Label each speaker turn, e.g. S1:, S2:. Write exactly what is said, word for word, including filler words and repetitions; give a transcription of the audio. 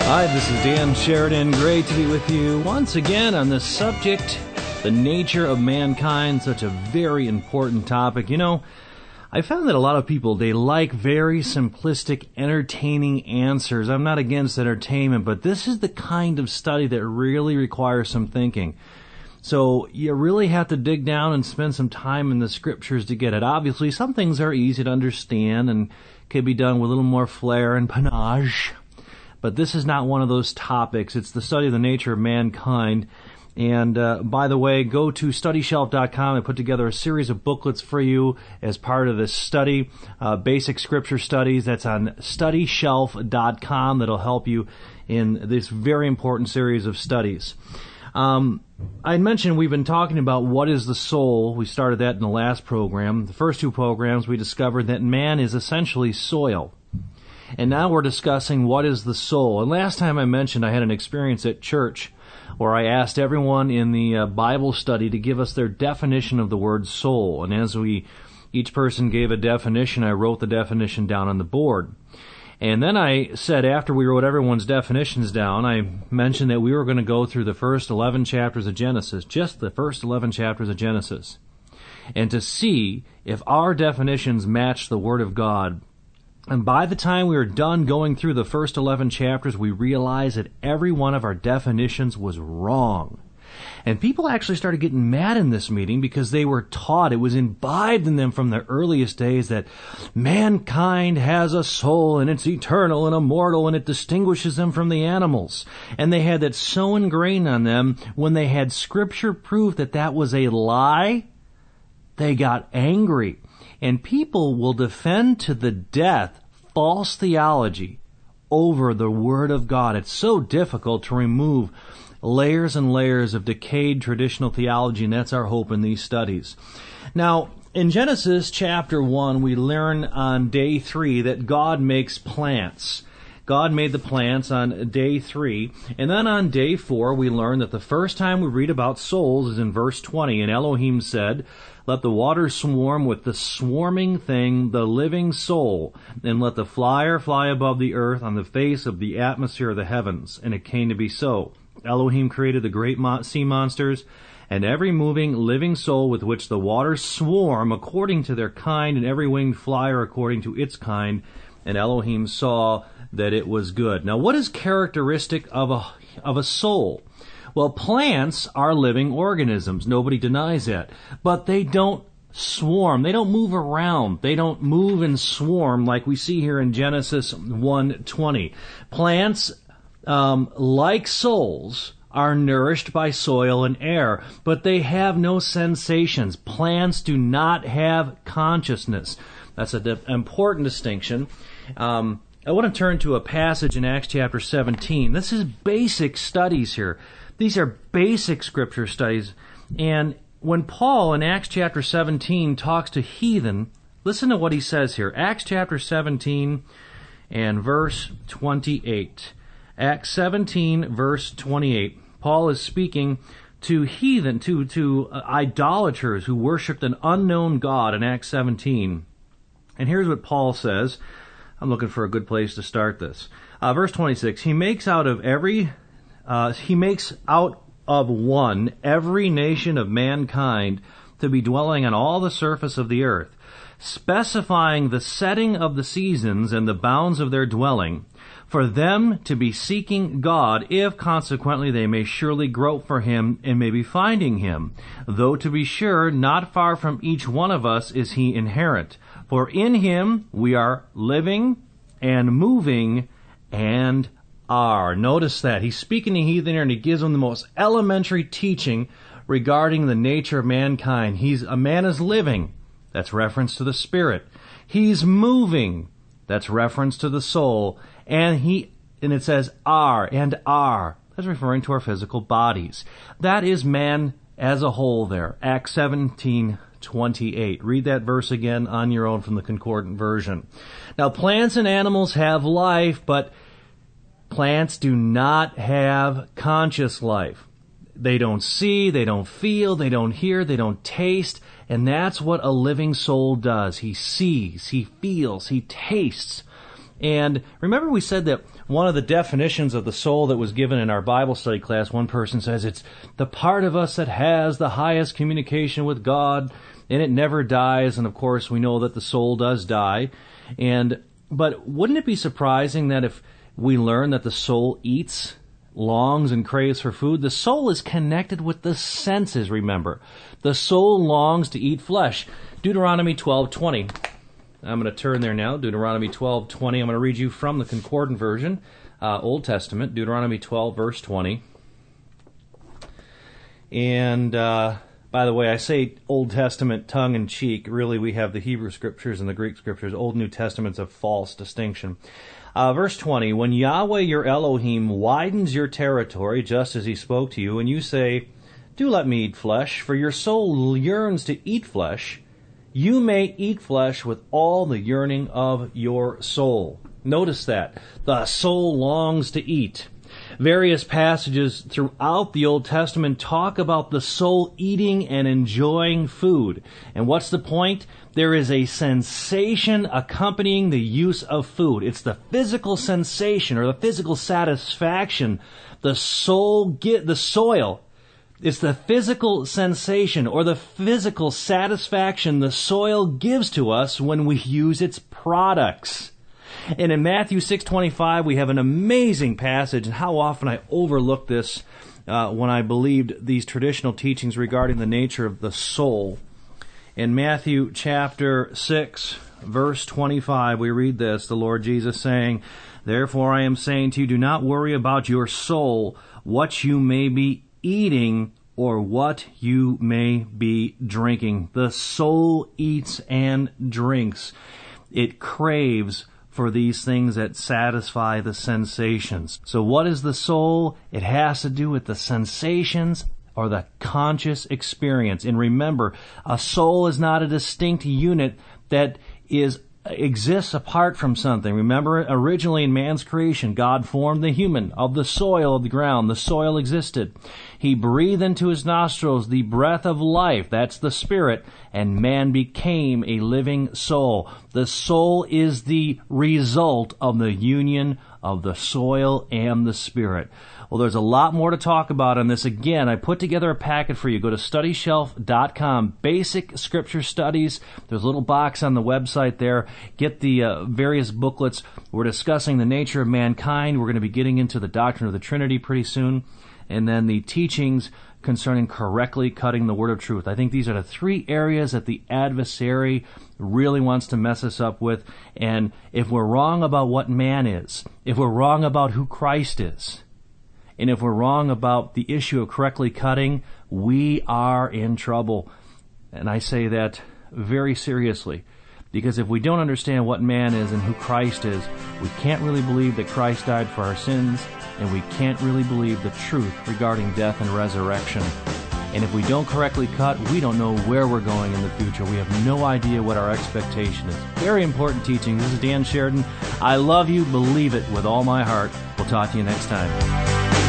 S1: Hi, this is Dan Sheridan. Great to be with you once again on this subject, the nature of mankind, such a very important topic. You know, I found that a lot of people, they like very simplistic, entertaining answers. I'm not against entertainment, but this is the kind of study that really requires some thinking. So you really have to dig down and spend some time in the scriptures to get it. Obviously, some things are easy to understand and can be done with a little more flair and panache. But this is not one of those topics. It's the study of the nature of mankind. And uh, by the way, go to study shelf dot com. I put together a series of booklets for you as part of this study, uh, basic scripture studies. That's on study shelf dot com. That'll help you in this very important series of studies. Um, I mentioned we've been talking about what is the soul. We started that in the last program. The first two programs, we discovered that man is essentially soil. And now we're discussing what is the soul. And last time I mentioned I had an experience at church where I asked everyone in the uh, Bible study to give us their definition of the word soul. And as we, each person gave a definition, I wrote the definition down on the board. And then I said, after we wrote everyone's definitions down, I mentioned that we were going to go through the first eleven chapters of Genesis, just the first eleven chapters of Genesis, and to see if our definitions match the Word of God. And by the time we were done going through the first eleven chapters, we realized that every one of our definitions was wrong. And people actually started getting mad in this meeting because they were taught, it was imbibed in them from their earliest days, that mankind has a soul and it's eternal and immortal and it distinguishes them from the animals. And they had that so ingrained on them, when they had scripture proof that that was a lie, they got angry. And people will defend to the death false theology over the Word of God. It's so difficult to remove layers and layers of decayed traditional theology, and that's our hope in these studies. Now, in Genesis chapter one, we learn on day three that God makes plants. God made the plants on day three. And then on day four, we learn that the first time we read about souls is in verse twenty. And Elohim said, "Let the waters swarm with the swarming thing, the living soul, and let the flyer fly above the earth on the face of the atmosphere of the heavens." And it came to be so. Elohim created the great sea monsters and every moving, living soul with which the waters swarm according to their kind, and every winged flyer according to its kind. And Elohim saw that it was good. Now, what is characteristic of a of a soul? Well, plants are living organisms. Nobody denies that. But they don't swarm. They don't move around. They don't move and swarm like we see here in Genesis one twenty. Plants, um, like souls, are nourished by soil and air, but they have no sensations. Plants do not have consciousness. That's an important distinction. Um, I want to turn to a passage in Acts chapter seventeen. This is basic studies here. These are basic scripture studies. And when Paul in Acts chapter seventeen talks to heathen, listen to what he says here. Acts chapter seventeen and verse twenty-eight. Acts seventeen, verse twenty-eight. Paul is speaking to heathen, to, to uh, idolaters who worshipped an unknown God in Acts seventeen. And here's what Paul says. I'm looking for a good place to start this. Uh, verse twenty-six, he makes out of every, uh, he makes out of one every nation of mankind to be dwelling on all the surface of the earth, specifying the setting of the seasons and the bounds of their dwelling, for them to be seeking God, if consequently they may surely grope for him and may be finding him, though to be sure not far from each one of us is he inherent. For in him we are living and moving and are. Notice that. He's speaking to heathen here, and he gives them the most elementary teaching regarding the nature of mankind. He's a man is living. That's reference to the spirit. He's moving. That's reference to the soul. And he and it says are and are. That's referring to our physical bodies. That is man as a whole there. Acts seventeen twenty-eight. Read that verse again on your own from the Concordant Version. Now, plants and animals have life, but plants do not have conscious life. They don't see, they don't feel, they don't hear, they don't taste, and that's what a living soul does. He sees, he feels, he tastes. And remember we said that one of the definitions of the soul that was given in our Bible study class, one person says it's the part of us that has the highest communication with God, and it never dies. And of course we know that the soul does die. And but wouldn't it be surprising that if we learn that the soul eats, longs, and craves for food? The soul is connected with the senses, remember. The soul longs to eat flesh. Deuteronomy twelve twenty. I'm going to turn there now. Deuteronomy twelve twenty. I'm going to read you from the Concordant Version, uh, Old Testament, Deuteronomy twelve, verse twenty. And, uh, by the way, I say Old Testament tongue-in-cheek. Really, we have the Hebrew Scriptures and the Greek Scriptures. Old and New Testament's a false distinction. Uh, verse twenty, when Yahweh your Elohim widens your territory, just as he spoke to you, and you say, do let me eat flesh, for your soul yearns to eat flesh, you may eat flesh with all the yearning of your soul. Notice that. The soul longs to eat. Various passages throughout the Old Testament talk about the soul eating and enjoying food. And what's the point? There is a sensation accompanying the use of food. It's the physical sensation or the physical satisfaction the soul get, the soil. It's the physical sensation or the physical satisfaction the soil gives to us when we use its products. And in Matthew six twenty-five, we have an amazing passage, and how often I overlooked this uh, when I believed these traditional teachings regarding the nature of the soul. In Matthew chapter six, verse twenty-five, we read this, the Lord Jesus saying, therefore I am saying to you, do not worry about your soul, what you may be eating or what you may be drinking. The soul eats and drinks. It craves for these things that satisfy the sensations. So what is the soul? It has to do with the sensations or the conscious experience. And remember, a soul is not a distinct unit that is exists apart from something. Remember, originally in man's creation, God formed the human of the soil of the ground. The soil existed. He breathed into his nostrils the breath of life. That's the spirit. And man became a living soul. The soul is the result of the union of the soil and the spirit. Well, there's a lot more to talk about on this. Again, I put together a packet for you. Go to study shelf dot com. Basic Scripture Studies. There's a little box on the website there. Get the uh, various booklets. We're discussing the nature of mankind. We're going to be getting into the doctrine of the Trinity pretty soon. And then the teachings concerning correctly cutting the word of truth. I think these are the three areas that the adversary really wants to mess us up with. And if we're wrong about what man is, if we're wrong about who Christ is, and if we're wrong about the issue of correctly cutting, we are in trouble. And I say that very seriously, because if we don't understand what man is and who Christ is, we can't really believe that Christ died for our sins, and we can't really believe the truth regarding death and resurrection. And if we don't correctly cut, we don't know where we're going in the future. We have no idea what our expectation is. Very important teaching. This is Dan Sheridan. I love you. Believe it with all my heart. We'll talk to you next time.